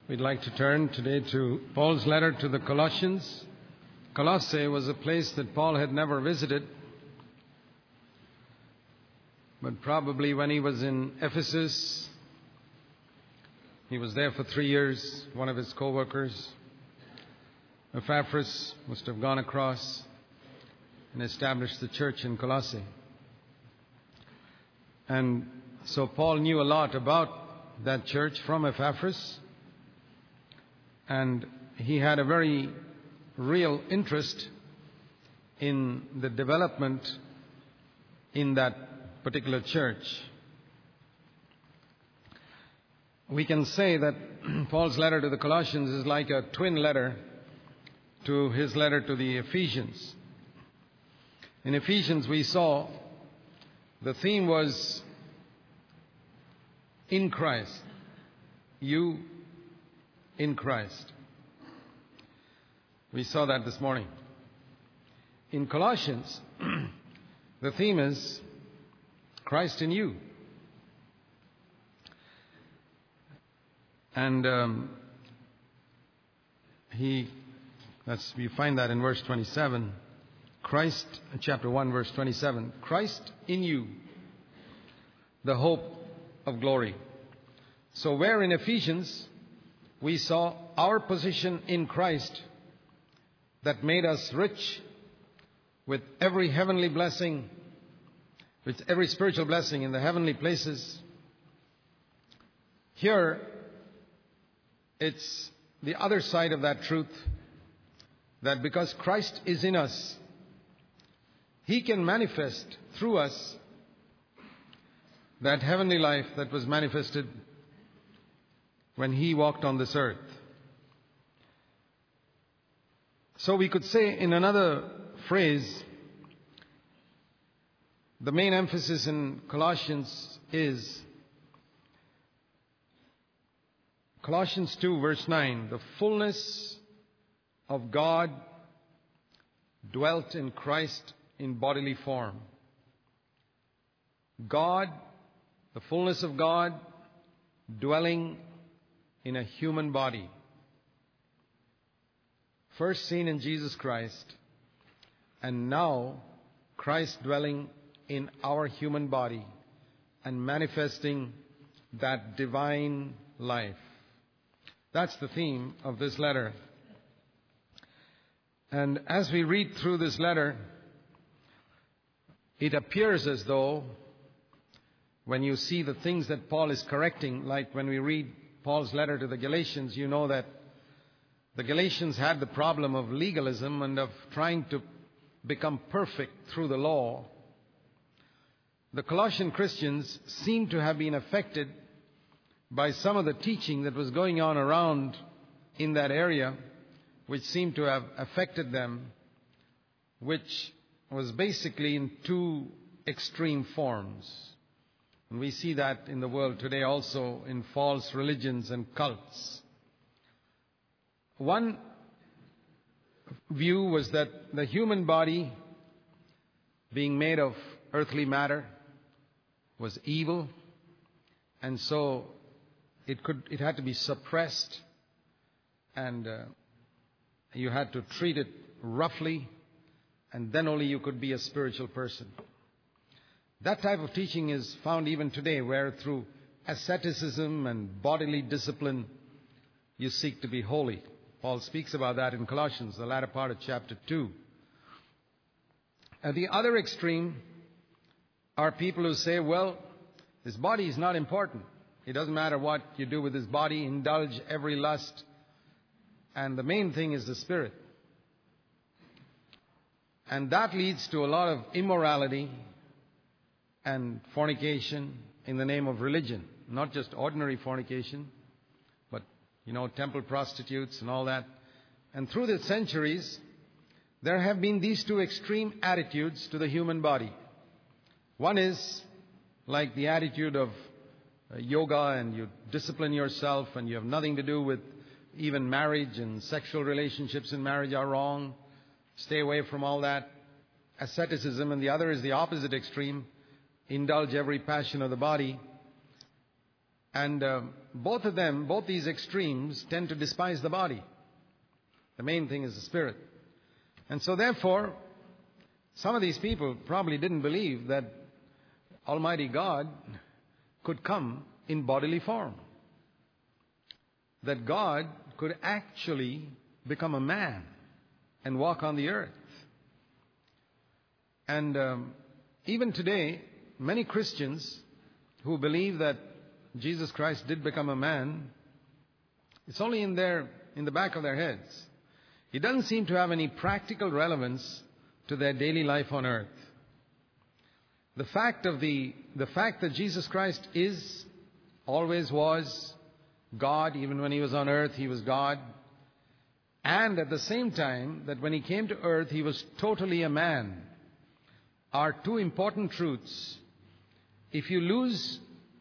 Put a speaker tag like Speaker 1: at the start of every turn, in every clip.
Speaker 1: We'd like to turn today to Paul's letter to the Colossians. Colossae was a place that Paul had never visited, but probably when he was in Ephesus, he was there for 3 years. One of his co-workers, Epaphras, must have gone across and established the church in Colossae. And so Paul knew a lot about that church from Epaphras, and he had a very real interest in the development in that particular church. We can say that Paul's letter to the Colossians is like a twin letter to his letter to the Ephesians. In Ephesians, we saw the theme was in Christ. You in Christ. We saw that this morning. In Colossians, the theme is Christ in you. And we find that in verse 27. Christ, chapter 1, verse 27. Christ in you, the hope of glory. So where in Ephesians we saw our position in Christ that made us rich with every heavenly blessing, with every spiritual blessing in the heavenly places. Here, it's the other side of that truth, that because Christ is in us, He can manifest through us that heavenly life that was manifested when He walked on this earth. So we could say in another phrase, the main emphasis in Colossians is Colossians 2 verse 9, the fullness of God dwelt in Christ in bodily form. God, the fullness of God dwelling in a human body. First seen in Jesus Christ, and now Christ dwelling in our human body and manifesting that divine life. That's the theme of this letter. And as we read through this letter, it appears as though when you see the things that Paul is correcting, like when we read Paul's letter to the Galatians, you know that the Galatians had the problem of legalism and of trying to become perfect through the law. The Colossian Christians seem to have been affected by some of the teaching that was going on around in that area, which seemed to have affected them, which was basically in two extreme forms. And we see that in the world today also in false religions and cults. One view was that the human body, being made of earthly matter, was evil, and so it had to be suppressed, and you had to treat it roughly, and then only you could be a spiritual person. That type of teaching is found even today, where through asceticism and bodily discipline you seek to be holy. Paul speaks about that in Colossians, the latter part of chapter 2. At the other extreme are people who say, well, this body is not important. It doesn't matter what you do with this body, indulge every lust, and the main thing is the spirit. And that leads to a lot of immorality and fornication in the name of religion. Not just ordinary fornication, but, temple prostitutes and all that. And through the centuries, there have been these two extreme attitudes to the human body. One is like the attitude of yoga, and you discipline yourself and you have nothing to do with even marriage, and sexual relationships in marriage are wrong. Stay away from all that. Asceticism. And the other is the opposite extreme. Indulge every passion of the body. And both of them, both these extremes, tend to despise the body. The main thing is the spirit. And so therefore, some of these people probably didn't believe that Almighty God could come in bodily form. That God could actually become a man and walk on the earth. And even today, many Christians who believe that Jesus Christ did become a man, it's only in the back of their heads. It doesn't seem to have any practical relevance to their daily life on earth. The fact that Jesus Christ always was God, even when he was on earth, he was God. And at the same time, that when he came to earth, he was totally a man, are two important truths. If you lose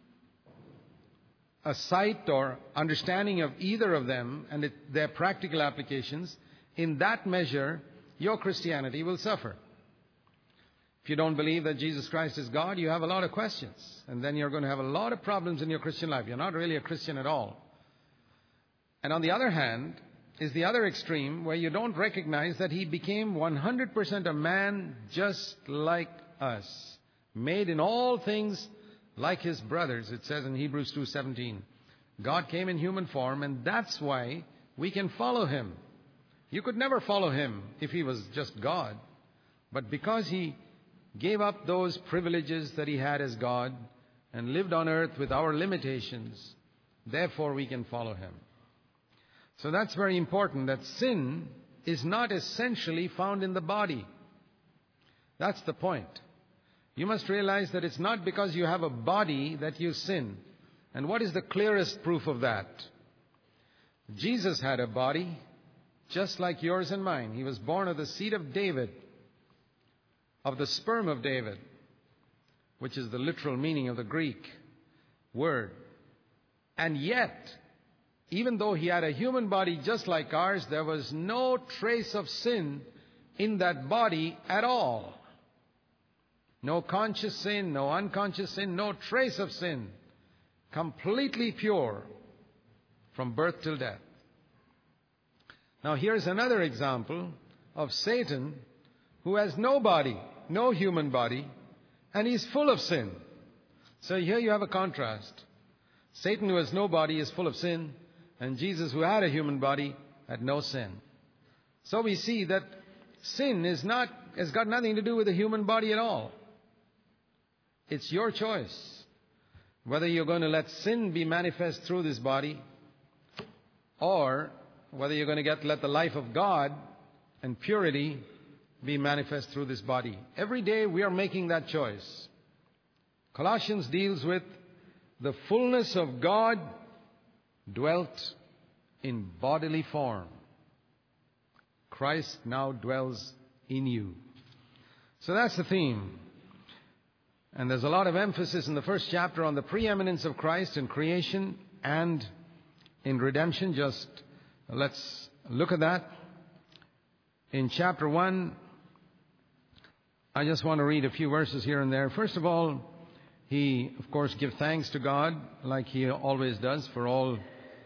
Speaker 1: a sight or understanding of either of them and their practical applications, in that measure, your Christianity will suffer. If you don't believe that Jesus Christ is God, you have a lot of questions. And then you're going to have a lot of problems in your Christian life. You're not really a Christian at all. And on the other hand, is the other extreme where you don't recognize that he became 100% a man just like us, made in all things like his brothers, it says in Hebrews 2:17. God came in human form, and that's why we can follow him. You could never follow him if he was just God. But because he gave up those privileges that he had as God and lived on earth with our limitations, therefore we can follow him. So that's very important, that sin is not essentially found in the body. That's the point. You must realize that it's not because you have a body that you sin. And what is the clearest proof of that? Jesus had a body just like yours and mine. He was born of the seed of David, of the sperm of David, which is the literal meaning of the Greek word. And yet, even though he had a human body just like ours, there was no trace of sin in that body at all. No conscious sin, no unconscious sin, no trace of sin. Completely pure from birth till death. Now here's another example of Satan, who has no body, no human body, and he's full of sin. So here you have a contrast. Satan, who has no body, is full of sin, and Jesus, who had a human body, had no sin. So we see that sin has got nothing to do with the human body at all. It's your choice whether you're going to let sin be manifest through this body, or whether you're going to let the life of God and purity be manifest through this body. Every day we are making that choice. Colossians deals with the fullness of God dwelt in bodily form. Christ now dwells in you. So that's the theme. And there's a lot of emphasis in the first chapter on the preeminence of Christ in creation and in redemption. Just let's look at that. In chapter 1, I just want to read a few verses here and there. First of all, he, of course, gives thanks to God, like he always does, for all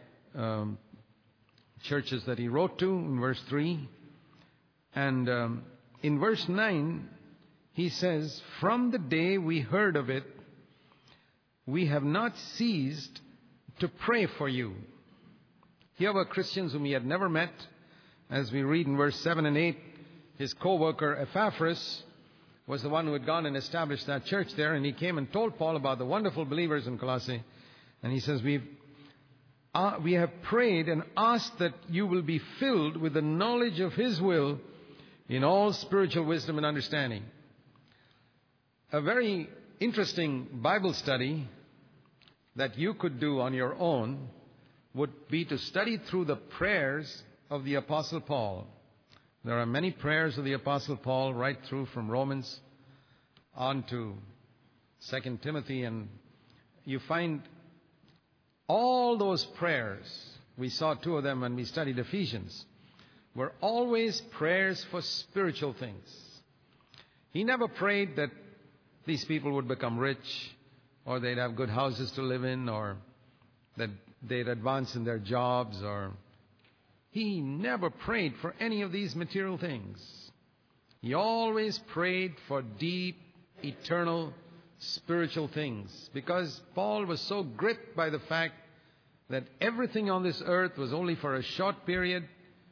Speaker 1: churches that he wrote to, in verse 3. And in verse 9, he says, "From the day we heard of it, we have not ceased to pray for you." Here were Christians whom he had never met. As we read in verse 7 and 8, his co-worker Epaphras was the one who had gone and established that church there, and he came and told Paul about the wonderful believers in Colossae. And he says, we have prayed and asked that you will be filled with the knowledge of his will in all spiritual wisdom and understanding. A very interesting Bible study that you could do on your own would be to study through the prayers of the Apostle Paul. There are many prayers of the Apostle Paul right through from Romans on to 2 Timothy, and you find all those prayers, we saw two of them when we studied Ephesians, were always prayers for spiritual things. He never prayed that these people would become rich, or they'd have good houses to live in, or that they'd advance in their jobs, or he never prayed for any of these material things. He always prayed for deep, eternal, spiritual things, because Paul was so gripped by the fact that everything on this earth was only for a short period.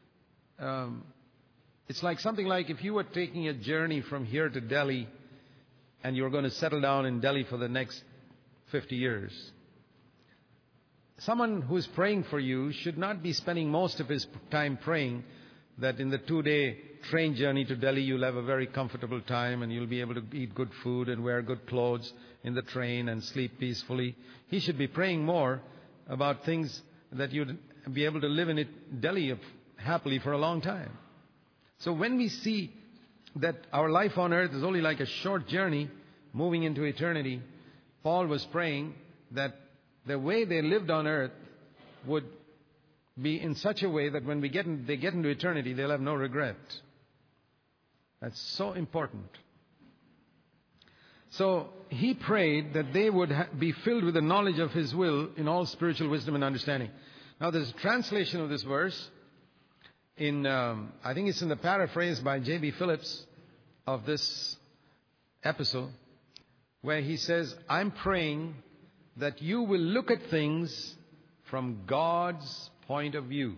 Speaker 1: It's like something like if you were taking a journey from here to Delhi and you were going to settle down in Delhi for the next 50 years. Someone who is praying for you should not be spending most of his time praying that in the 2-day train journey to Delhi you'll have a very comfortable time and you'll be able to eat good food and wear good clothes in the train and sleep peacefully. He should be praying more about things that you'd be able to live in Delhi happily for a long time. So when we see that our life on earth is only like a short journey moving into eternity, Paul was praying that the way they lived on earth would be in such a way that when they get into eternity, they'll have no regret. That's so important. So he prayed that they would be filled with the knowledge of his will in all spiritual wisdom and understanding. Now there's a translation of this verse in, I think it's in the paraphrase by J.B. Phillips of this epistle, where he says, I'm praying that you will look at things from God's point of view.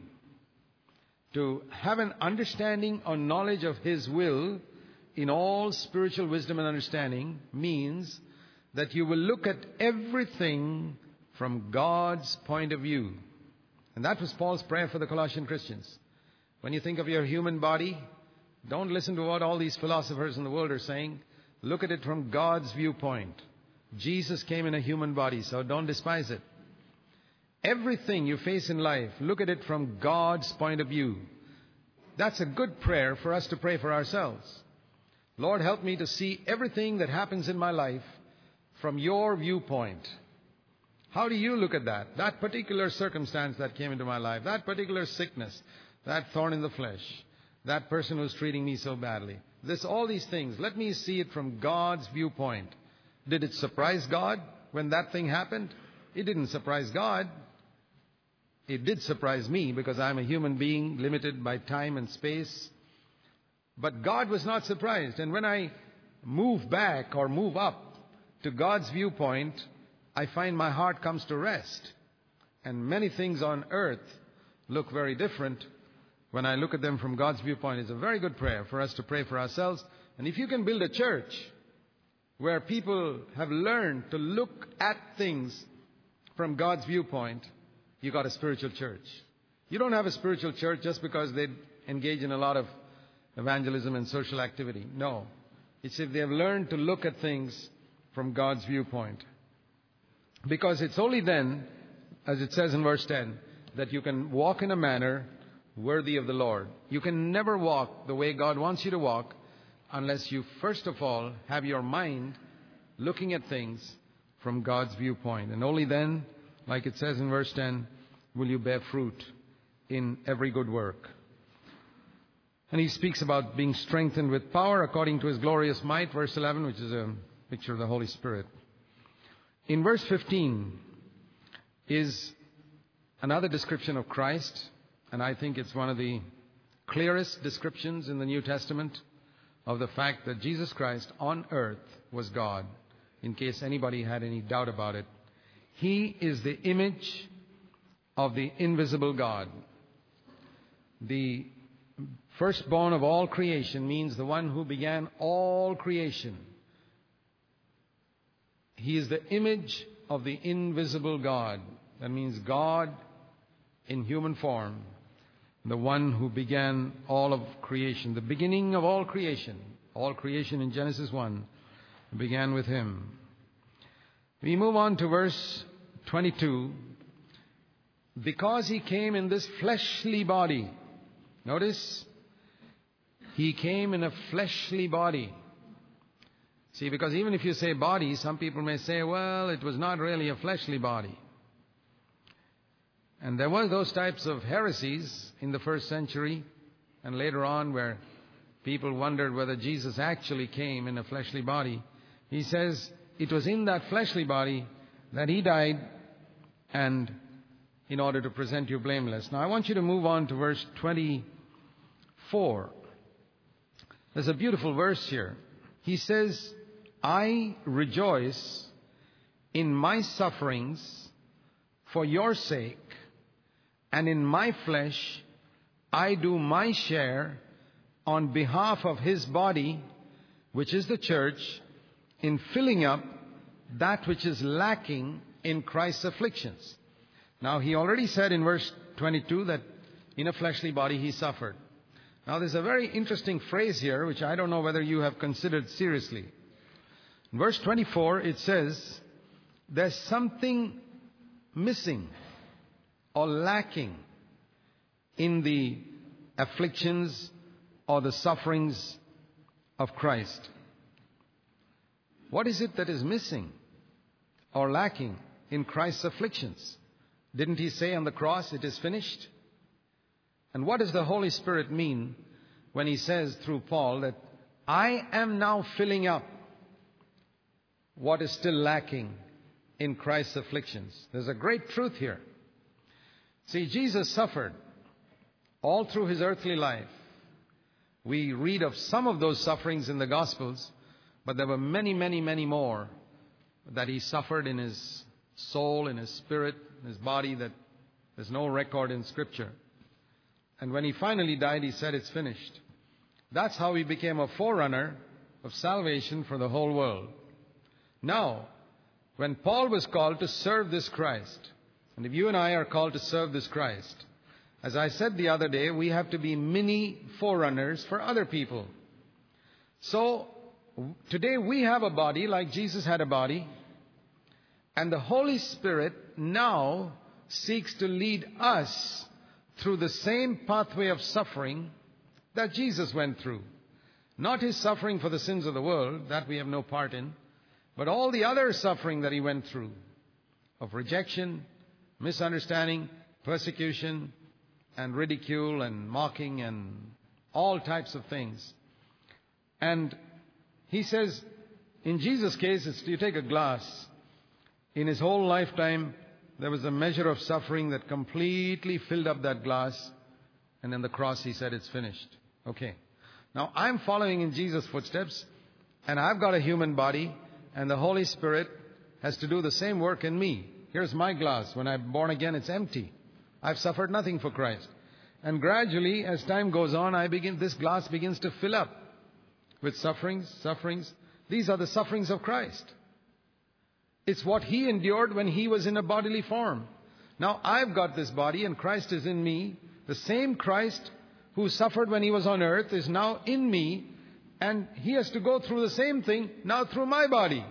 Speaker 1: To have an understanding or knowledge of his will in all spiritual wisdom and understanding means that you will look at everything from God's point of view. And that was Paul's prayer for the Colossian Christians. When you think of your human body, don't listen to what all these philosophers in the world are saying. Look at it from God's viewpoint. Jesus came in a human body, so don't despise it. Everything you face in life, look at it from God's point of view. That's a good prayer for us to pray for ourselves. Lord, help me to see everything that happens in my life from your viewpoint. How do you look at that? That particular circumstance that came into my life, that particular sickness, that thorn in the flesh, that person who's treating me so badly. All these things, let me see it from God's viewpoint. Did it surprise God when that thing happened? It didn't surprise God. It did surprise me because I'm a human being limited by time and space. But God was not surprised. And when I move back or move up to God's viewpoint, I find my heart comes to rest. And many things on earth look very different when I look at them from God's viewpoint. It's a very good prayer for us to pray for ourselves. And if you can build a church where people have learned to look at things from God's viewpoint, you got a spiritual church. You don't have a spiritual church just because they engage in a lot of evangelism and social activity. No. It's if they have learned to look at things from God's viewpoint. Because it's only then, as it says in verse 10, that you can walk in a manner worthy of the Lord. You can never walk the way God wants you to walk unless you first of all have your mind looking at things from God's viewpoint. And only then, like it says in verse 10, will you bear fruit in every good work. And he speaks about being strengthened with power according to his glorious might, verse 11, which is a picture of the Holy Spirit. In verse 15 is another description of Christ, and I think it's one of the clearest descriptions in the New Testament of the fact that Jesus Christ on earth was God, in case anybody had any doubt about it. He is the image of the invisible God. The firstborn of all creation means the one who began all creation. He is the image of the invisible God. That means God in human form, the one who began all of creation, the beginning of all creation. All creation in Genesis 1 began with him. We move on to verse 22. Because he came in this fleshly body. Notice, he came in a fleshly body. See, because even if you say body, some people may say, well, it was not really a fleshly body. And there were those types of heresies in the first century and later on where people wondered whether Jesus actually came in a fleshly body. He says it was in that fleshly body that he died and in order to present you blameless. Now I want you to move on to verse 24. There's a beautiful verse here. He says, I rejoice in my sufferings for your sake, and in my flesh I do my share on behalf of His body, which is the church, in filling up that which is lacking in Christ's afflictions. Now, he already said in verse 22 that in a fleshly body He suffered. Now, there's a very interesting phrase here, which I don't know whether you have considered seriously. In verse 24, it says, there's something missing or lacking in the afflictions or the sufferings of Christ. What is it that is missing or lacking in Christ's afflictions? Didn't He say on the cross, it is finished? And what does the Holy Spirit mean when He says through Paul that I am now filling up what is still lacking in Christ's afflictions? There's a great truth here. See, Jesus suffered all through His earthly life. We read of some of those sufferings in the Gospels, but there were many, many, many more that He suffered in His soul, in His spirit, in His body, that there's no record in Scripture. And when He finally died, He said, it's finished. That's how He became a forerunner of salvation for the whole world. Now, when Paul was called to serve this Christ, and if you and I are called to serve this Christ, as I said the other day, we have to be mini forerunners for other people. So, today we have a body like Jesus had a body, and the Holy Spirit now seeks to lead us through the same pathway of suffering that Jesus went through. Not His suffering for the sins of the world, that we have no part in, but all the other suffering that He went through, of rejection, misunderstanding, persecution, and ridicule and mocking and all types of things. And He says, in Jesus' case, it's you take a glass. In His whole lifetime, there was a measure of suffering that completely filled up that glass. And on the cross, He said, it's finished. Okay. Now, I'm following in Jesus' footsteps, and I've got a human body, and the Holy Spirit has to do the same work in me. Here's my glass. When I'm born again, it's empty. I've suffered nothing for Christ. And gradually, as time goes on, this glass begins to fill up with sufferings. These are the sufferings of Christ. It's what He endured when He was in a bodily form. Now, I've got this body and Christ is in me. The same Christ who suffered when He was on earth is now in me, and He has to go through the same thing now through my body.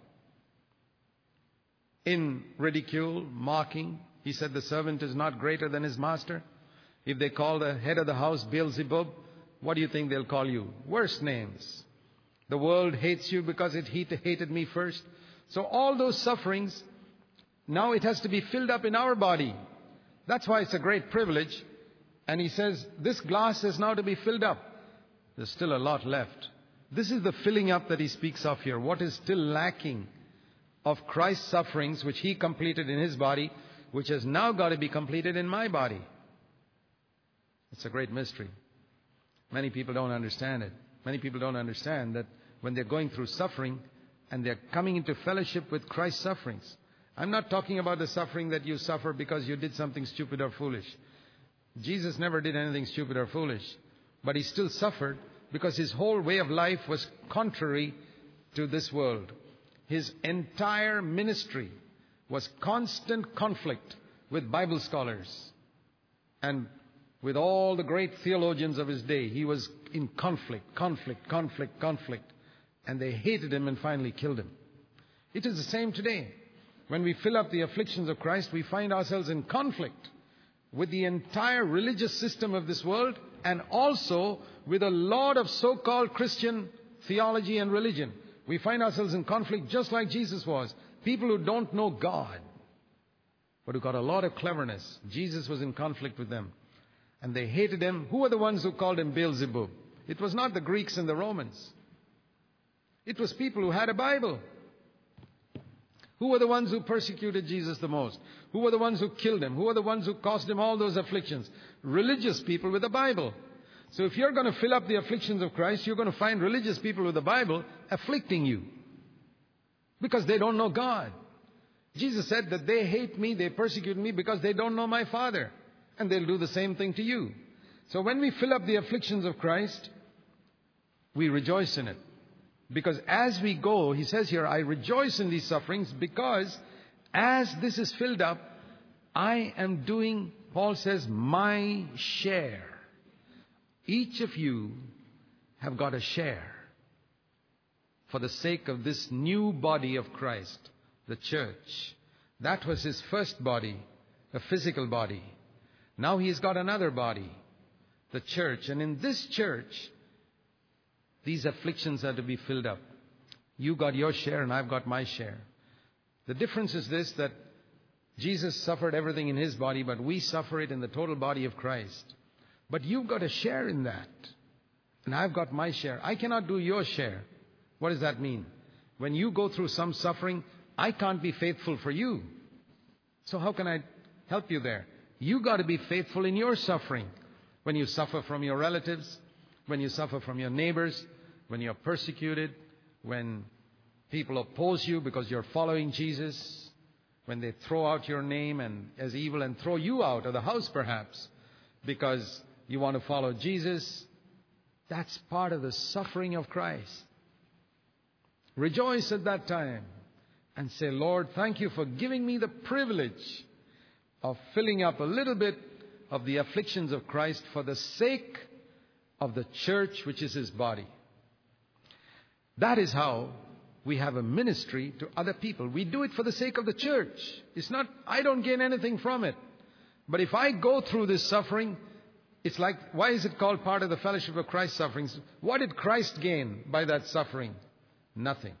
Speaker 1: In ridicule, mocking, He said the servant is not greater than his master. If they call the head of the house Beelzebub, what do you think they'll call you? Worse names. The world hates you because it hated me first. So all those sufferings, now it has to be filled up in our body. That's why it's a great privilege. And He says, this glass is now to be filled up. There's still a lot left. This is the filling up that He speaks of here. What is still lacking of Christ's sufferings, which He completed in His body, which has now got to be completed in my body. It's a great mystery. Many people don't understand it. Many people don't understand that when they're going through suffering and they're coming into fellowship with Christ's sufferings. I'm not talking about the suffering that you suffer because you did something stupid or foolish. Jesus never did anything stupid or foolish. But He still suffered because His whole way of life was contrary to this world. His entire ministry was constant conflict with Bible scholars and with all the great theologians of His day. He was in conflict. And they hated Him and finally killed Him. It is the same today. When we fill up the afflictions of Christ, we find ourselves in conflict with the entire religious system of this world and also with a lot of so-called Christian theology and religion. We find ourselves in conflict just like Jesus was. People who don't know God, but who got a lot of cleverness. Jesus was in conflict with them. And they hated Him. Who were the ones who called Him Beelzebub? It was not the Greeks and the Romans. It was people who had a Bible, Who were the ones who persecuted Jesus the most? Who were the ones who killed him? Who were the ones who caused him all those afflictions? Religious people with the Bible. So if you're going to fill up the afflictions of Christ, you're going to find religious people with the Bible afflicting you. Because they don't know God. Jesus said that they hate me, they persecute me because they don't know my Father. And they'll do the same thing to you. So when we fill up the afflictions of Christ, we rejoice in it. Because as we go, he says here, I rejoice in these sufferings because as this is filled up, I am doing, Paul says, my share. Each of you have got a share for the sake of this new body of Christ, the church. That was his first body, a physical body. Now he's got another body, the church. And in this church, these afflictions are to be filled up. You got your share and I've got my share. The difference is this, that Jesus suffered everything in his body, but we suffer it in the total body of Christ. But you've got a share in that. And I've got my share. I cannot do your share. What does that mean? When you go through some suffering, I can't be faithful for you. So how can I help you there? You got to be faithful in your suffering. When you suffer from your relatives, when you suffer from your neighbors, when you're persecuted, when people oppose you because you're following Jesus, when they throw out your name and as evil and throw you out of the house perhaps because you want to follow Jesus, that's part of the suffering of Christ. Rejoice at that time and say, Lord, thank you for giving me the privilege of filling up a little bit of the afflictions of Christ for the sake of the church, which is his body. That is how we have a ministry to other people. We do it for the sake of the church. It's not, I don't gain anything from it. But if I go through this suffering, it's like, why is it called part of the fellowship of Christ's sufferings? What did Christ gain by that suffering? Nothing.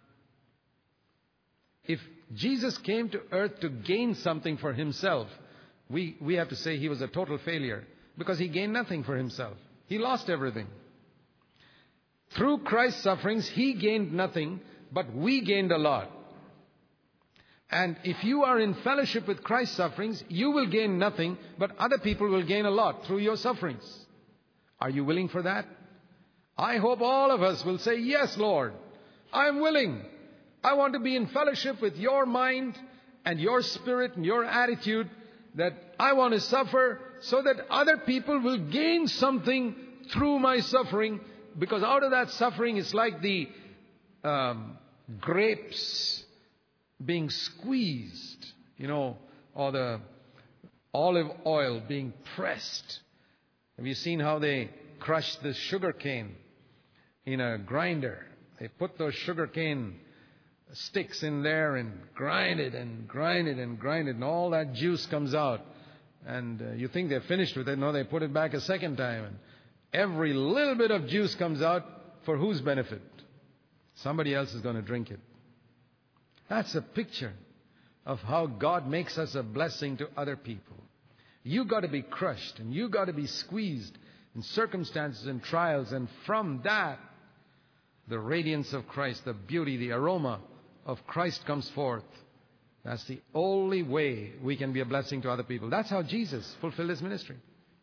Speaker 1: If Jesus came to earth to gain something for himself, we have to say he was a total failure because he gained nothing for himself. He lost everything. Through Christ's sufferings, he gained nothing, but we gained a lot. And if you are in fellowship with Christ's sufferings, you will gain nothing, but other people will gain a lot through your sufferings. Are you willing for that? I hope all of us will say, yes, Lord, I'm willing. I want to be in fellowship with your mind and your spirit and your attitude, that I want to suffer so that other people will gain something through my suffering, because out of that suffering it's like the grapes being squeezed, or the olive oil being pressed. Have you seen how they crush the sugar cane in a grinder? They put those sugar cane sticks in there and grind it and grind it and grind it, and all that juice comes out. And you think they're finished with it. No, they put it back a second time. And every little bit of juice comes out for whose benefit? Somebody else is going to drink it. That's a picture of how God makes us a blessing to other people. You got to be crushed and you got to be squeezed in circumstances and trials, and from that, the radiance of Christ, the beauty, the aroma of Christ comes forth. That's the only way we can be a blessing to other people. That's how Jesus fulfilled his ministry.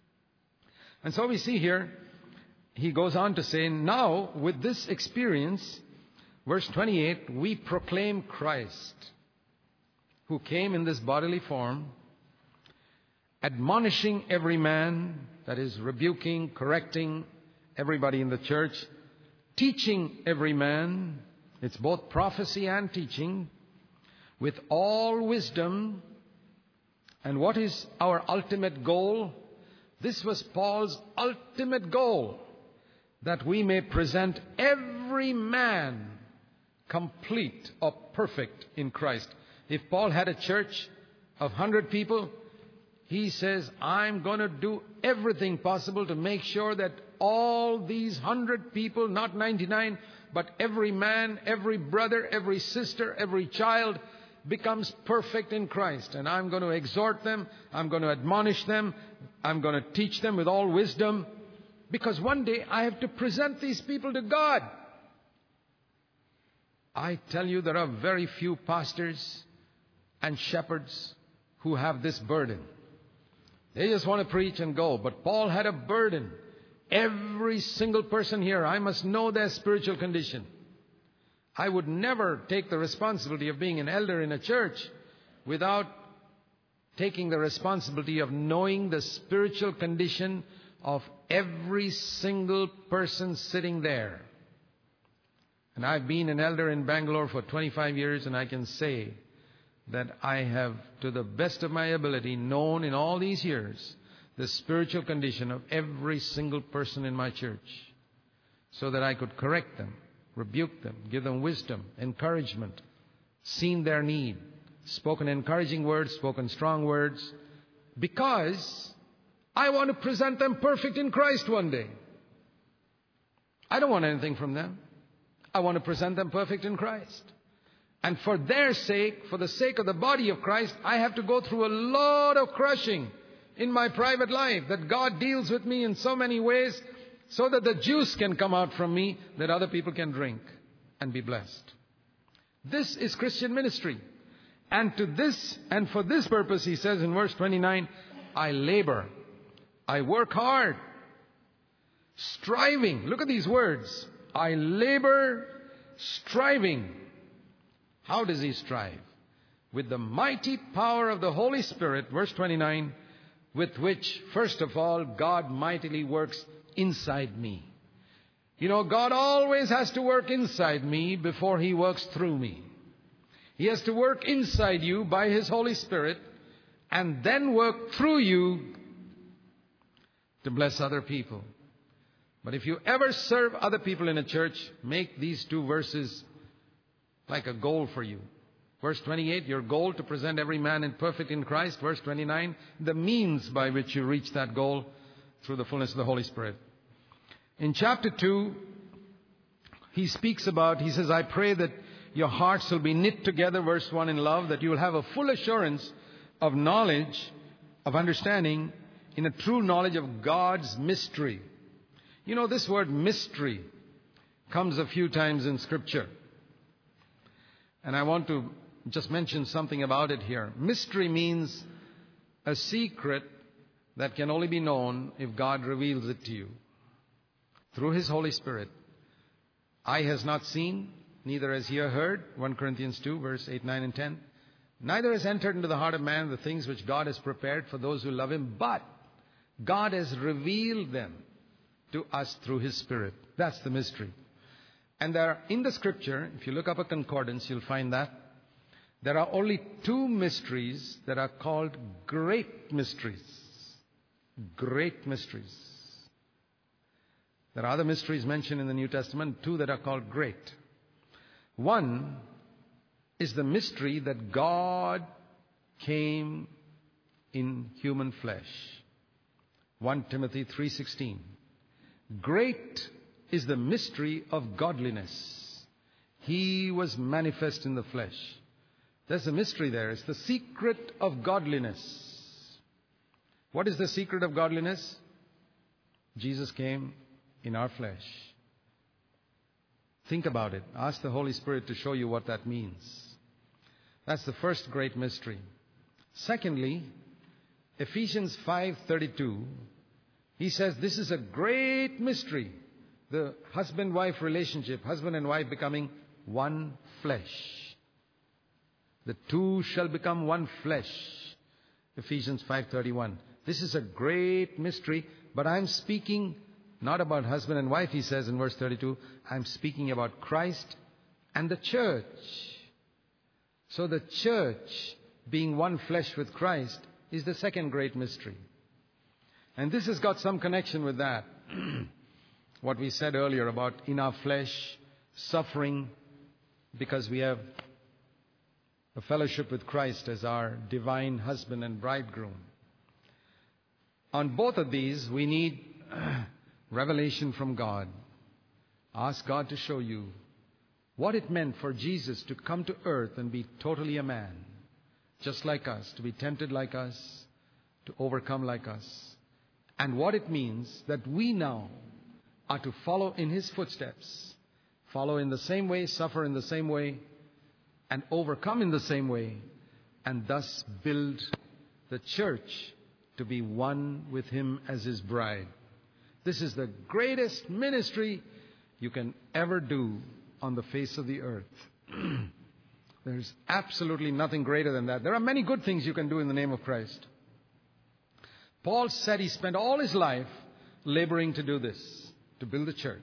Speaker 1: And so we see here, he goes on to say, now with this experience, verse 28, we proclaim Christ, who came in this bodily form, admonishing every man, that is, rebuking, correcting everybody in the church, teaching every man, it's both prophecy and teaching, with all wisdom. And what is our ultimate goal? This was Paul's ultimate goal, that we may present every man complete or perfect in Christ. If Paul had a church of 100 people, he says, I'm going to do everything possible to make sure that all these 100 people, not 99, but every man, every brother, every sister, every child becomes perfect in Christ. And I'm going to exhort them. I'm going to admonish them. I'm going to teach them with all wisdom. Because one day I have to present these people to God. I tell you, there are very few pastors and shepherds who have this burden. They just want to preach and go. But Paul had a burden. Every single person here, I must know their spiritual condition. I would never take the responsibility of being an elder in a church without taking the responsibility of knowing the spiritual condition of every single person sitting there. And I've been an elder in Bangalore for 25 years, and I can say that I have, to the best of my ability, known in all these years the spiritual condition of every single person in my church, so that I could correct them, rebuke them, give them wisdom, encouragement, seen their need, spoken encouraging words, spoken strong words, because I want to present them perfect in Christ one day. I don't want anything from them. I want to present them perfect in Christ. And for their sake, for the sake of the body of Christ, I have to go through a lot of crushing in my private life, that God deals with me in so many ways so that the juice can come out from me that other people can drink and be blessed. This is Christian ministry. And to this, and for this purpose, he says in verse 29, I labor. I work hard. Striving. Look at these words. I labor, striving. How does he strive? With the mighty power of the Holy Spirit, verse 29, with which, first of all, God mightily works inside me. You know, God always has to work inside me before He works through me. He has to work inside you by His Holy Spirit and then work through you to bless other people. But if you ever serve other people in a church, make these two verses like a goal for you. Verse 28, your goal to present every man in perfect in Christ. Verse 29, the means by which you reach that goal through the fullness of the Holy Spirit. In chapter 2, he says, I pray that your hearts will be knit together, verse 1, in love, that you will have a full assurance of knowledge, of understanding, in a true knowledge of God's mystery. You know, this word mystery comes a few times in Scripture. And I want to just mention something about it here. Mystery means a secret that can only be known if God reveals it to you through His Holy Spirit. Eye has not seen, neither has ear heard, 1 Corinthians 2, verse 8, 9, and 10. Neither has entered into the heart of man the things which God has prepared for those who love Him, but God has revealed them to us through His Spirit. That's the mystery. And there are, in the Scripture, if you look up a concordance, you'll find that there are only two mysteries that are called great mysteries. Great mysteries. There are other mysteries mentioned in the New Testament, two that are called great. One is the mystery that God came in human flesh. 1 Timothy 3:16. Great is the mystery of godliness. He was manifest in the flesh. There's a mystery there. It's the secret of godliness. What is the secret of godliness? Jesus came in our flesh. Think about it. Ask the Holy Spirit to show you what that means. That's the first great mystery. Secondly, Ephesians 5:32, he says this is a great mystery. The husband-wife relationship, husband and wife becoming one flesh. The two shall become one flesh. Ephesians 5:31. This is a great mystery, but I'm speaking not about husband and wife, he says in verse 32. I'm speaking about Christ and the church. So the church, being one flesh with Christ, is the second great mystery. And this has got some connection with that. What we said earlier about in our flesh, suffering because we have a fellowship with Christ as our divine husband and bridegroom. On both of these, we need revelation from God. Ask God to show you what it meant for Jesus to come to earth and be totally a man, just like us, to be tempted like us, to overcome like us, and what it means that we now are to follow in His footsteps, follow in the same way, suffer in the same way, and overcome in the same way, and thus build the church to be one with Him as His bride. This is the greatest ministry you can ever do on the face of the earth. There's absolutely nothing greater than that. There are many good things you can do in the name of Christ. Paul said he spent all his life laboring to do this, to build the church.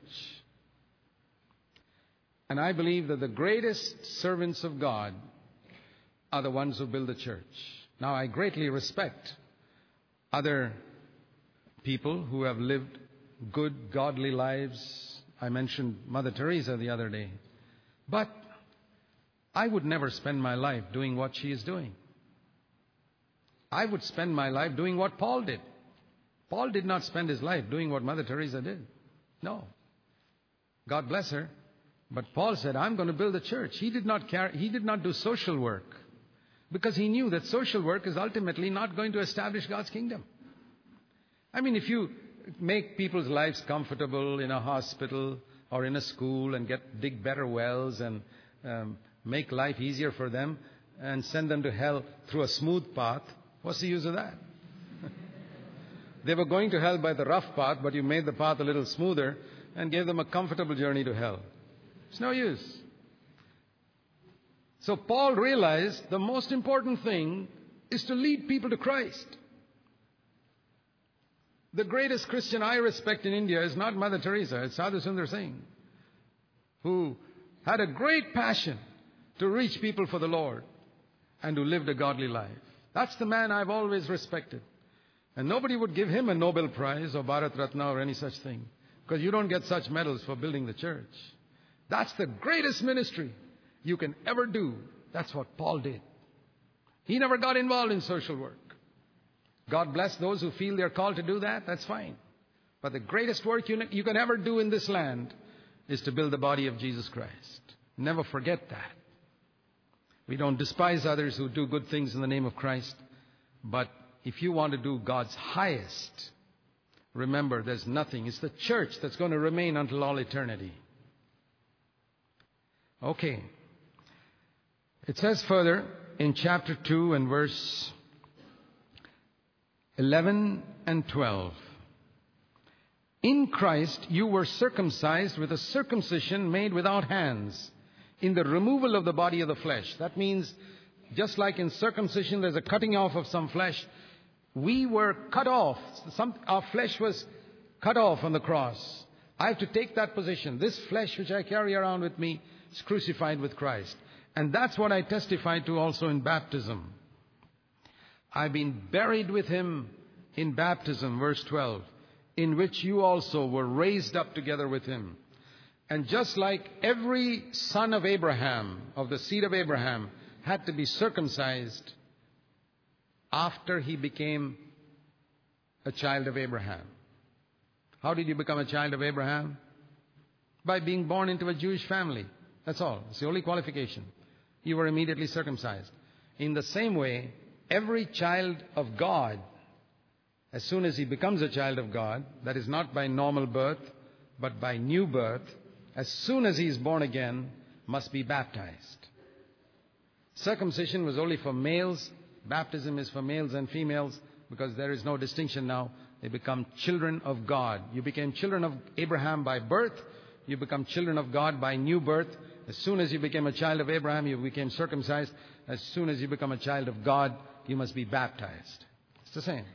Speaker 1: And I believe that the greatest servants of God are the ones who build the church. Now, I greatly respect other people who have lived good, godly lives. I mentioned Mother Teresa the other day. But I would never spend my life doing what she is doing. I would spend my life doing what Paul did. Paul did not spend his life doing what Mother Teresa did. No. God bless her. But Paul said, I'm going to build a church. He did not do social work because he knew that social work is ultimately not going to establish God's kingdom. I mean, if you make people's lives comfortable in a hospital or in a school and dig better wells and make life easier for them and send them to hell through a smooth path, what's the use of that? They were going to hell by the rough path, but you made the path a little smoother and gave them a comfortable journey to hell. It's no use. So Paul realized the most important thing is to lead people to Christ. The greatest Christian I respect in India is not Mother Teresa, it's Sadhu Sundar Singh, who had a great passion to reach people for the Lord and who lived a godly life. That's the man I've always respected. And nobody would give him a Nobel Prize or Bharat Ratna or any such thing, because you don't get such medals for building the church. That's the greatest ministry you can ever do. That's what Paul did. He never got involved in social work. God bless those who feel they're called to do that. That's fine. But the greatest work you can ever do in this land is to build the body of Jesus Christ. Never forget that. We don't despise others who do good things in the name of Christ. But if you want to do God's highest, remember there's nothing. It's the church that's going to remain until all eternity. Okay. It says further in chapter 2 and verse 11 and 12. In Christ you were circumcised with a circumcision made without hands, in the removal of the body of the flesh. That means, just like in circumcision there's a cutting off of some flesh, we were cut off. Our flesh was cut off on the cross. I have to take that position. This flesh which I carry around with me is crucified with Christ. And that's what I testify to also in baptism. I've been buried with Him in baptism, verse 12, in which you also were raised up together with Him. And just like every son of Abraham, of the seed of Abraham, had to be circumcised after he became a child of Abraham. How did you become a child of Abraham? By being born into a Jewish family. That's all. It's the only qualification. You were immediately circumcised. In the same way, every child of God, as soon as he becomes a child of God, that is not by normal birth, but by new birth, as soon as he is born again, must be baptized. Circumcision was only for males. Baptism is for males and females, because there is no distinction now. They become children of God. You became children of Abraham by birth. You become children of God by new birth. As soon as you became a child of Abraham, you became circumcised. As soon as you become a child of God, you must be baptized. It's the same.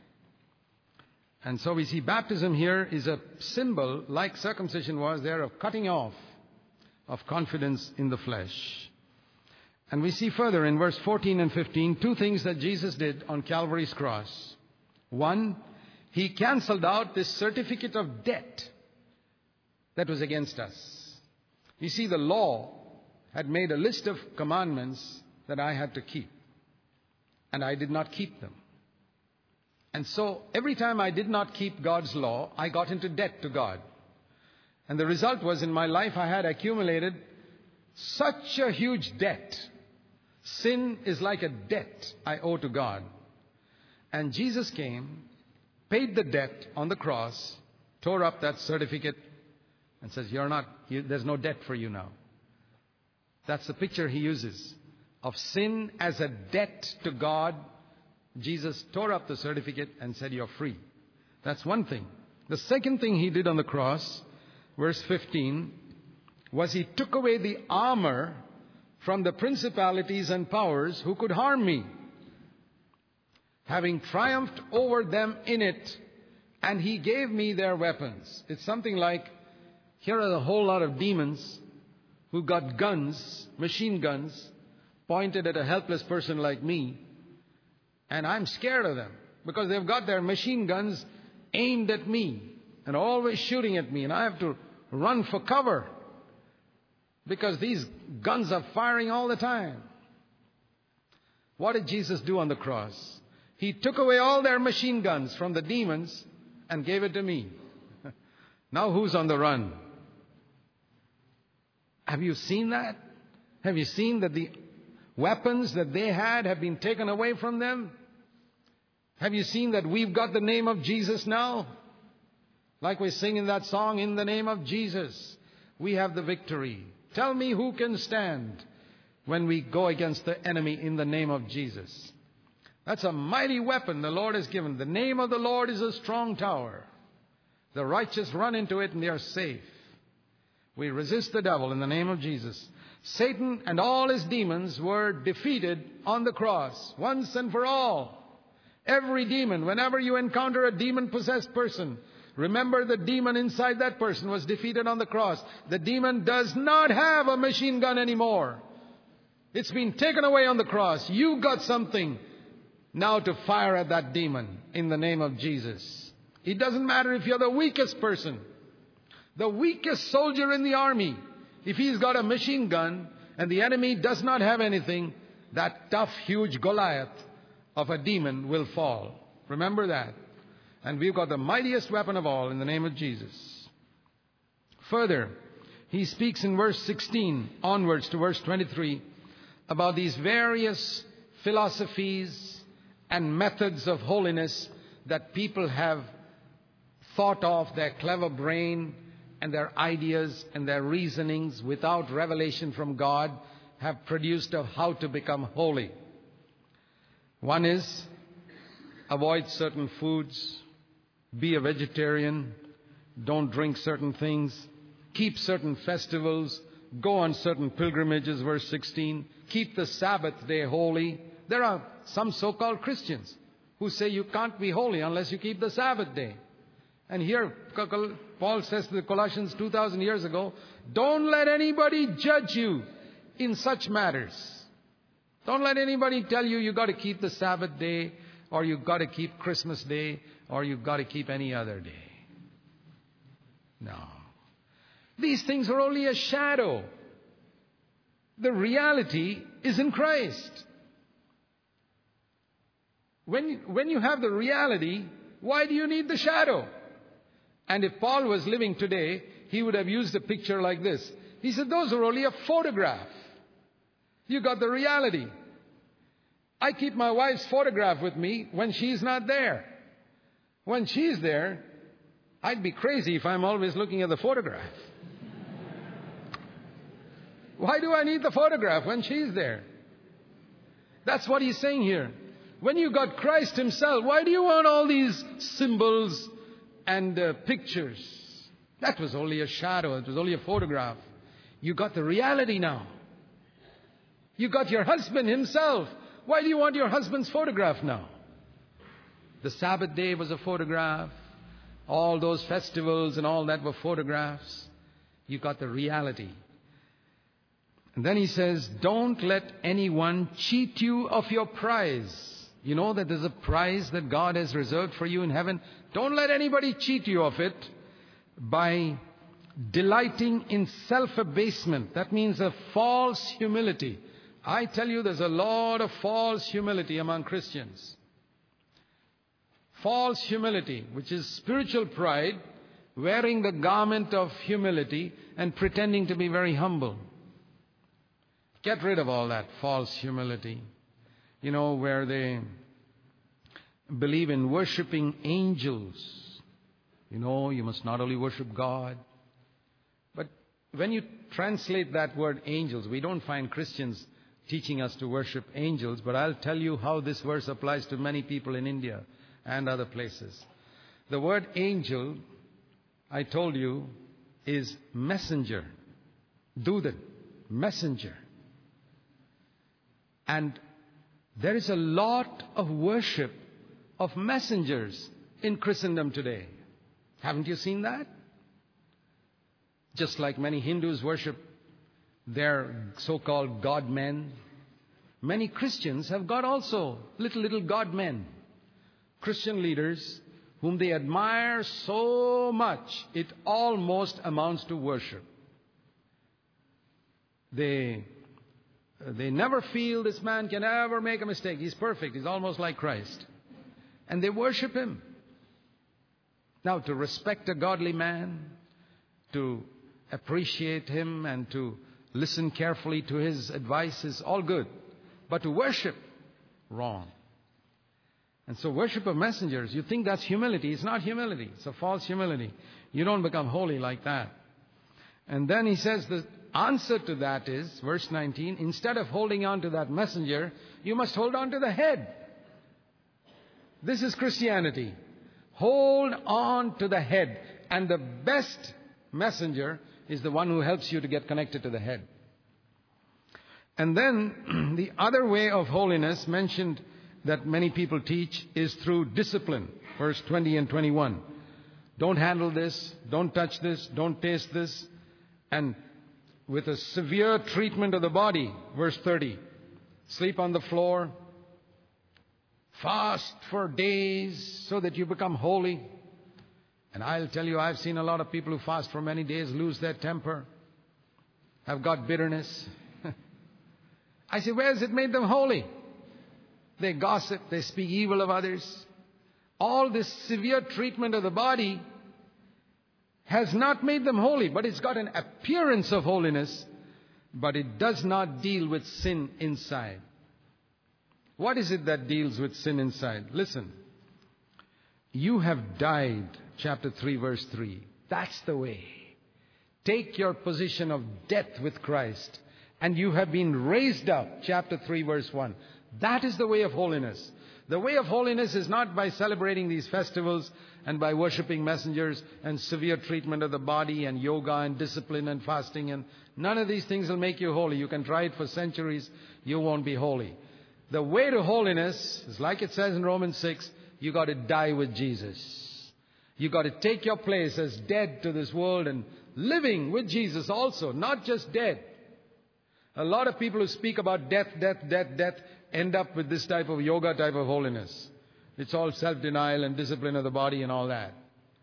Speaker 1: And so we see baptism here is a symbol, like circumcision was there, of cutting off of confidence in the flesh. And we see further in verse 14 and 15, two things that Jesus did on Calvary's cross. One, He cancelled out this certificate of debt that was against us. You see, the law had made a list of commandments that I had to keep, and I did not keep them. And so every time I did not keep God's law, I got into debt to God. And the result was, in my life I had accumulated such a huge debt. Sin is like a debt I owe to God. And Jesus came, paid the debt on the cross, tore up that certificate, and says, there's no debt for you now. That's the picture He uses of sin as a debt to God, Jesus tore up the certificate and said, you're free. That's one thing. The second thing he did on the cross, verse 15, was he took away the armor from the principalities and powers who could harm me, having triumphed over them in it, and he gave me their weapons. It's something like, here are a whole lot of demons who got guns, machine guns, pointed at a helpless person like me, and I'm scared of them because they've got their machine guns aimed at me and always shooting at me, and I have to run for cover because these guns are firing all the time. What did Jesus do on the cross? He took away all their machine guns from the demons and gave it to me. Now who's on the run? Have you seen that? Have you seen that the weapons that they had have been taken away from them? Have you seen that we've got the name of Jesus now? Like we sing in that song, in the name of Jesus, we have the victory. Tell me who can stand when we go against the enemy in the name of Jesus. That's a mighty weapon the Lord has given. The name of the Lord is a strong tower. The righteous run into it and they are safe. We resist the devil in the name of Jesus. Satan and all his demons were defeated on the cross once and for all. Every demon, whenever you encounter a demon-possessed person, remember the demon inside that person was defeated on the cross. The demon does not have a machine gun anymore. It's been taken away on the cross. You got something now to fire at that demon in the name of Jesus. It doesn't matter if you're the weakest person, the weakest soldier in the army. If he's got a machine gun and the enemy does not have anything, that tough, huge Goliath of a demon will fall. Remember that. And we've got the mightiest weapon of all in the name of Jesus. Further, he speaks in verse 16 onwards to verse 23 about these various philosophies and methods of holiness that people have thought of, their clever brain and their ideas and their reasonings without revelation from God have produced of how to become holy. One is avoid certain foods, be a vegetarian, don't drink certain things, keep certain festivals, go on certain pilgrimages, verse 16, keep the Sabbath day holy. There are some so-called Christians who say you can't be holy unless you keep the Sabbath day. And here Paul says to the Colossians 2,000 years ago, don't let anybody judge you in such matters. Don't let anybody tell you got to keep the Sabbath day, or you've got to keep Christmas day, or you've got to keep any other day. No. These things are only a shadow. The reality is in Christ. When you have the reality, why do you need the shadow? And if Paul was living today, he would have used a picture like this. He said, those are only a photograph. You got the reality. I keep my wife's photograph with me when she's not there. When she's there, I'd be crazy if I'm always looking at the photograph. Why do I need the photograph when she's there? That's what he's saying here. When you got Christ himself, why do you want all these symbols and pictures? That was only a shadow. It was only a photograph. You got the reality now. You got your husband himself. Why do you want your husband's photograph now? The Sabbath day was a photograph. All those festivals and all that were photographs. You got the reality. And then he says, don't let anyone cheat you of your prize. You know that there's a prize that God has reserved for you in heaven. Don't let anybody cheat you of it by delighting in self-abasement. That means a false humility. I tell you, there's a lot of false humility among Christians. False humility, which is spiritual pride, wearing the garment of humility and pretending to be very humble. Get rid of all that false humility. You know, where they believe in worshiping angels. You know, you must not only worship God. But when you translate that word angels, we don't find Christians teaching us to worship angels, but I'll tell you how this verse applies to many people in India and other places. The word angel, I told you, is messenger. Doodan, messenger. And there is a lot of worship of messengers in Christendom today. Haven't you seen that? Just like many Hindus worship their so-called God-men, many Christians have got also little God-men. Christian leaders whom they admire so much, it almost amounts to worship. They never feel this man can ever make a mistake. He's perfect. He's almost like Christ. And they worship him. Now, to respect a godly man, to appreciate him and to listen carefully to his advice is all good. But to worship, wrong. And so worship of messengers, you think that's humility. It's not humility. It's a false humility. You don't become holy like that. And then he says the answer to that is, verse 19, instead of holding on to that messenger, you must hold on to the head. This is Christianity. Hold on to the head. And the best messenger is the one who helps you to get connected to the head. And then the other way of holiness mentioned that many people teach is through discipline. Verse 20 and 21. Don't handle this. Don't touch this. Don't taste this. And with a severe treatment of the body. Verse 30. Sleep on the floor. Fast for days so that you become holy. And I'll tell you, I've seen a lot of people who fast for many days lose their temper, have got bitterness. I say, where has it made them holy? They gossip, they speak evil of others. All this severe treatment of the body has not made them holy, but it's got an appearance of holiness, but it does not deal with sin inside. What is it that deals with sin inside? Listen. You have died, chapter 3, verse 3. That's the way. Take your position of death with Christ, and you have been raised up, chapter 3, verse 1. That is the way of holiness. The way of holiness is not by celebrating these festivals and by worshipping messengers and severe treatment of the body and yoga and discipline and fasting. And none of these things will make you holy. You can try it for centuries. You won't be holy. The way to holiness is like it says in Romans 6, you got to die with Jesus. You got to take your place as dead to this world and living with Jesus also, not just dead. A lot of people who speak about death end up with this type of yoga type of holiness. It's all self-denial and discipline of the body and all that.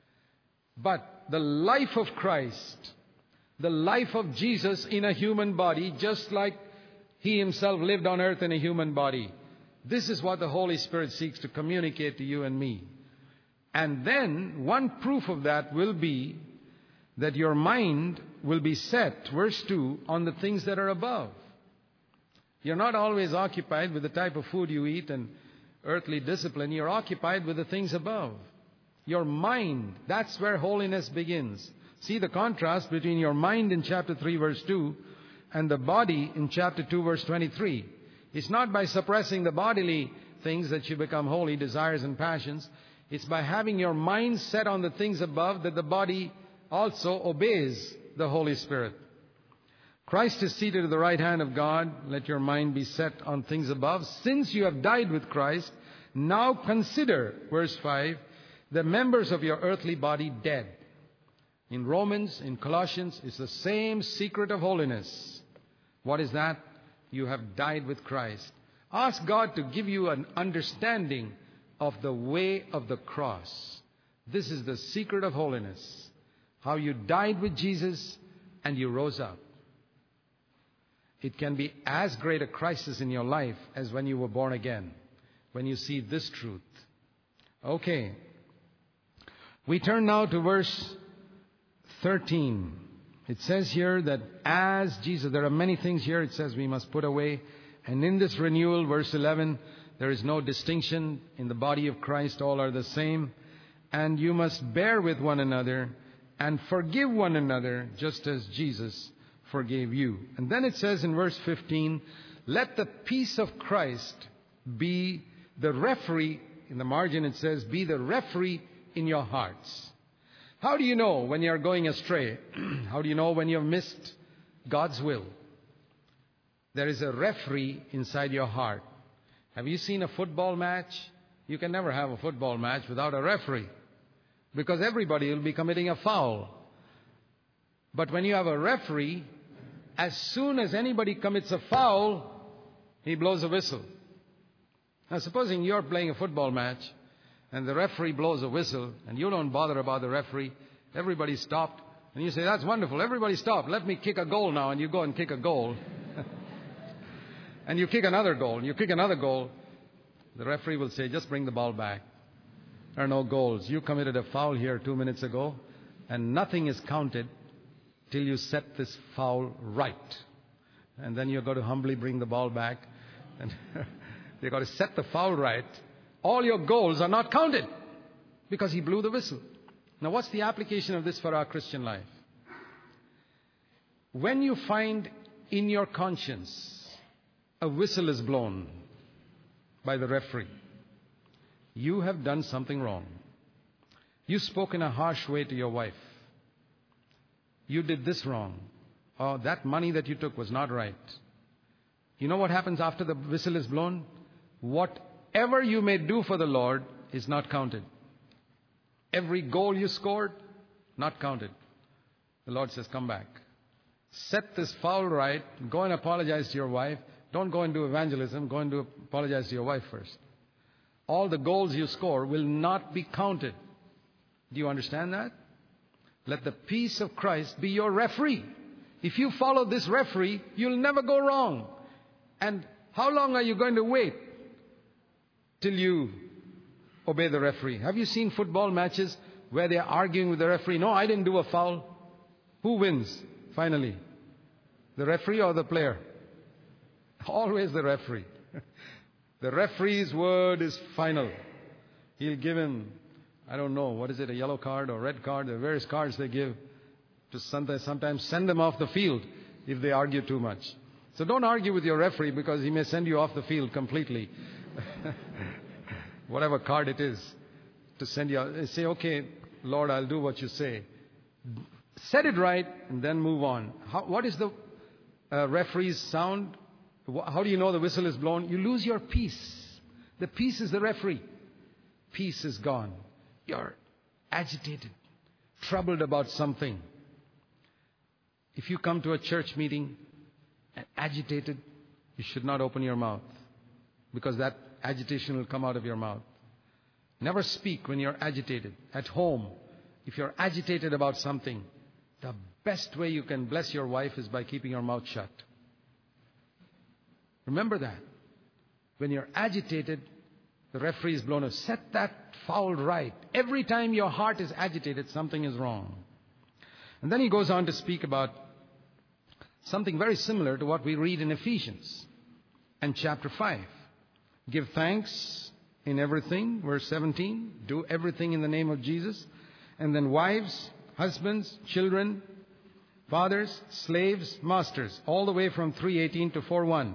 Speaker 1: But the life of Christ, the life of Jesus in a human body, just like He Himself lived on earth in a human body. This is what the Holy Spirit seeks to communicate to you and me. And then one proof of that will be that your mind will be set, verse 2, on the things that are above. You're not always occupied with the type of food you eat and earthly discipline. You're occupied with the things above. Your mind, that's where holiness begins. See the contrast between your mind in chapter 3, verse 2, and the body in chapter 2, verse 23. It's not by suppressing the bodily things that you become holy, desires and passions. It's by having your mind set on the things above that the body also obeys the Holy Spirit. Christ is seated at the right hand of God. Let your mind be set on things above. Since you have died with Christ, now consider, verse 5, the members of your earthly body dead. In Romans, in Colossians, it's the same secret of holiness. What is that? You have died with Christ. Ask God to give you an understanding of the way of the cross. This is the secret of holiness. How you died with Jesus and you rose up. It can be as great a crisis in your life as when you were born again, when you see this truth. Okay. We turn now to verse 13. It says here that as Jesus, there are many things here it says we must put away. And in this renewal, verse 11, there is no distinction in the body of Christ. All are the same. And you must bear with one another and forgive one another just as Jesus forgave you. And then it says in verse 15, Let the peace of Christ be the referee. In the margin it says, be the referee in your hearts. How do you know when you're going astray? How do you know when you've missed God's will? There is a referee inside your heart. Have you seen a football match? You can never have a football match without a referee, because everybody will be committing a foul. But when you have a referee, as soon as anybody commits a foul, he blows a whistle. Now, supposing you're playing a football match and the referee blows a whistle and you don't bother about the referee, everybody stopped, and you say, that's wonderful, everybody stop, let me kick a goal now, and you go and kick a goal. And you kick another goal, and you kick another goal. The referee will say, just bring the ball back. There are no goals. You committed a foul here 2 minutes ago, and nothing is counted till you set this foul right. And then you've got to humbly bring the ball back, and you've got to set the foul right. All your goals are not counted because he blew the whistle. Now, what's the application of this for our Christian life? When you find in your conscience a whistle is blown by the referee, you have done something wrong. You spoke in a harsh way to your wife. You did this wrong. Or that money that you took was not right. You know what happens after the whistle is blown? Whatever you may do for the Lord is not counted. Every goal you scored, not counted. The Lord says, come back. Set this foul right. Go and apologize to your wife. Don't go and do evangelism. Go and apologize to your wife first. All the goals you score will not be counted. Do you understand that? Let the peace of Christ be your referee. If you follow this referee, you'll never go wrong. And how long are you going to wait till you obey the referee? Have you seen football matches where they're arguing with the referee? No, I didn't do a foul. Who wins finally? The referee or the player? Always the referee. The referee's word is final. He'll give him, I don't know, what is it, a yellow card or red card? There are various cards they give to sometimes send them off the field if they argue too much. So don't argue with your referee, because he may send you off the field completely. Whatever card it is, to send you out. Say, okay, Lord, I'll do what you say. Set it right and then move on. What is the referee's sound? How do you know the whistle is blown? You lose your peace. The peace is the referee. Peace is gone. You're agitated, troubled about something. If you come to a church meeting and agitated, you should not open your mouth, because that agitation will come out of your mouth. Never speak when you're agitated. At home, if you're agitated about something, the best way you can bless your wife is by keeping your mouth shut. Remember that. When you're agitated, the referee is blown. Set that foul right. Every time your heart is agitated, something is wrong. And then he goes on to speak about something very similar to what we read in Ephesians and chapter 5. Give thanks in everything, verse 17. Do everything in the name of Jesus. And then wives, husbands, children, fathers, slaves, masters, all the way from 3:18 to 4:1.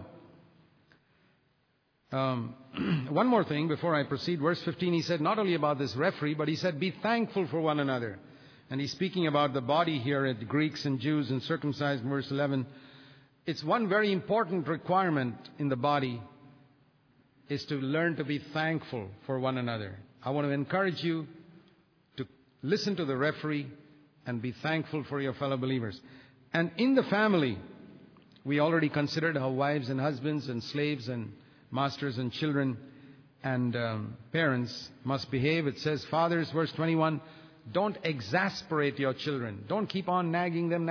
Speaker 1: One more thing before I proceed. Verse 15, he said not only about this referee, but he said, be thankful for one another. And he's speaking about the body here, at Greeks and Jews and circumcised, verse 11. It's one very important requirement in the body is to learn to be thankful for one another. I want to encourage you to listen to the referee and be thankful for your fellow believers. And in the family, we already considered how wives and husbands and slaves and masters and children and parents must behave. It says, fathers, verse 21, don't exasperate your children. Don't keep on nagging them.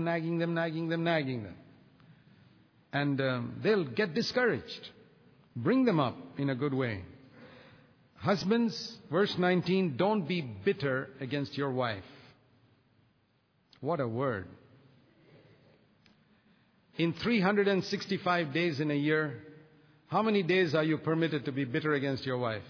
Speaker 1: And they'll get discouraged. Bring them up in a good way. Husbands, verse 19, don't be bitter against your wife. What a word. In 365 days in a year, how many days are you permitted to be bitter against your wife?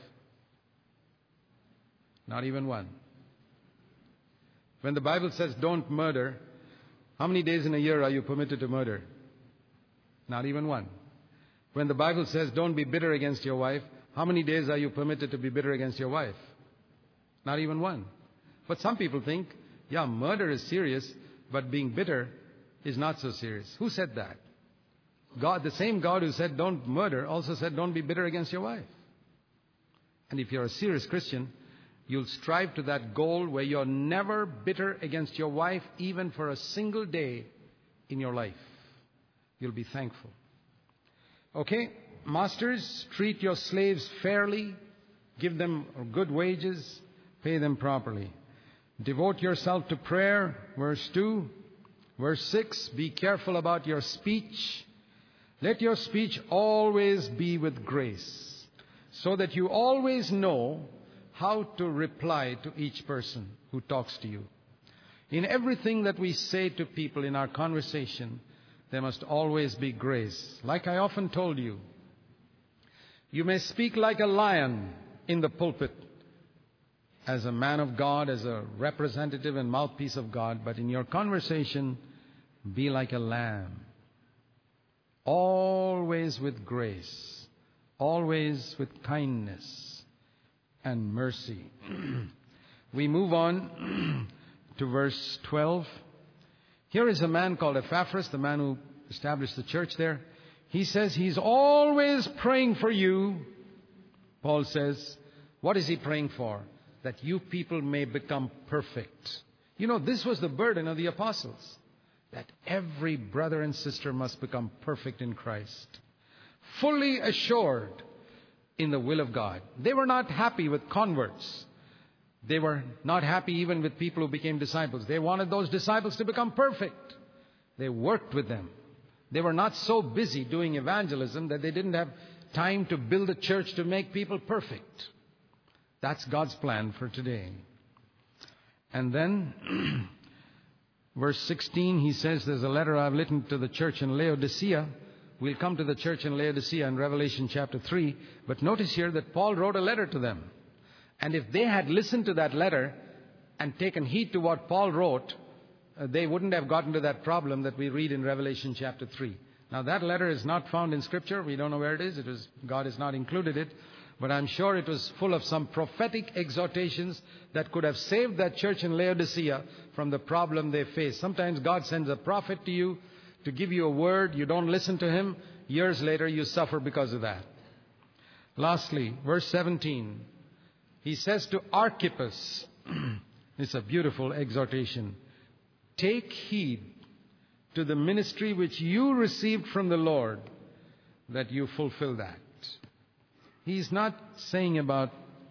Speaker 1: Not even one. When the Bible says don't murder, how many days in a year are you permitted to murder? Not even one. When the Bible says don't be bitter against your wife, how many days are you permitted to be bitter against your wife? Not even one. But some people think, yeah, murder is serious, but being bitter is not so serious. Who said that? God, the same God who said don't murder, also said don't be bitter against your wife. And if you're a serious Christian, you'll strive to that goal where you're never bitter against your wife, even for a single day in your life. You'll be thankful. Okay, masters, treat your slaves fairly, give them good wages, pay them properly. Devote yourself to prayer, verse 2. Verse 6, be careful about your speech. Let your speech always be with grace, so that you always know how to reply to each person who talks to you. In everything that we say to people in our conversation, there must always be grace. Like I often told you, you may speak like a lion in the pulpit as a man of God, as a representative and mouthpiece of God, but in your conversation, be like a lamb. Always with grace, always with kindness and mercy. We move on to verse 12. Here is a man called Epaphras, the man who established the church there. He says he's always praying for you. Paul says, what is he praying for? That you people may become perfect. You know, this was the burden of the apostles, that every brother and sister must become perfect in Christ, fully assured in the will of God. They were not happy with converts. They were not happy even with people who became disciples. They wanted those disciples to become perfect. They worked with them. They were not so busy doing evangelism that they didn't have time to build a church to make people perfect. That's God's plan for today. And then, verse 16, he says, there's a letter I've written to the church in Laodicea. We'll come to the church in Laodicea in Revelation chapter 3. But notice here that Paul wrote a letter to them. And if they had listened to that letter and taken heed to what Paul wrote, they wouldn't have gotten to that problem that we read in Revelation chapter 3. Now, that letter is not found in Scripture. We don't know where it is. God has not included it. But I'm sure it was full of some prophetic exhortations that could have saved that church in Laodicea from the problem they faced. Sometimes God sends a prophet to you to give you a word. You don't listen to him. Years later, you suffer because of that. Lastly, verse 17. He says to Archippus, it's a beautiful exhortation, take heed to the ministry which you received from the Lord, that you fulfill that. He's not saying about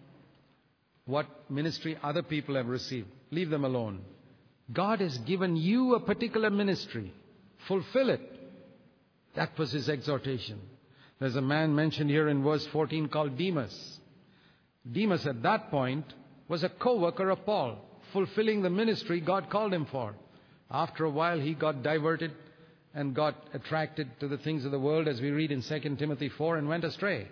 Speaker 1: what ministry other people have received. Leave them alone. God has given you a particular ministry. Fulfill it. That was his exhortation. There's a man mentioned here in verse 14 called Demas. Demas at that point was a co-worker of Paul, fulfilling the ministry God called him for. After a while, he got diverted and got attracted to the things of the world, as we read in 2 Timothy 4, and went astray.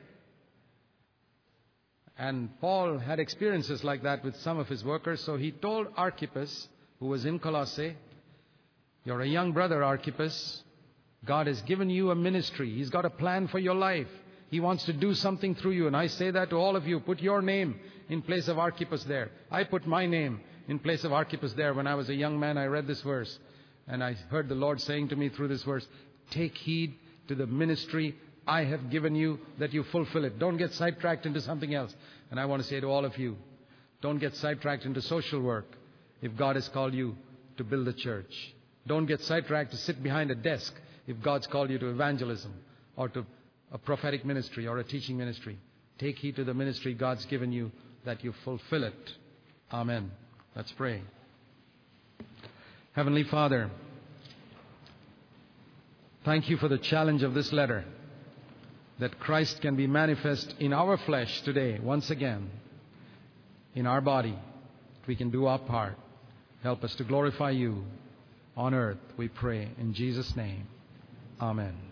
Speaker 1: And Paul had experiences like that with some of his workers, so he told Archippus, who was in Colossae, you're a young brother, Archippus. God has given you a ministry. He's got a plan for your life. He wants to do something through you. And I say that to all of you. Put your name in place of Archippus there. I put my name in place of Archippus there. When I was a young man, I read this verse. And I heard the Lord saying to me through this verse, take heed to the ministry I have given you, that you fulfill it. Don't get sidetracked into something else. And I want to say to all of you, don't get sidetracked into social work if God has called you to build a church. Don't get sidetracked to sit behind a desk if God's called you to evangelism or to a prophetic ministry or a teaching ministry. Take heed to the ministry God's given you, that you fulfill it. Amen. Let's pray. Heavenly Father, thank you for the challenge of this letter, that Christ can be manifest in our flesh today, once again, in our body. We can do our part. Help us to glorify you on earth, we pray in Jesus' name. Amen.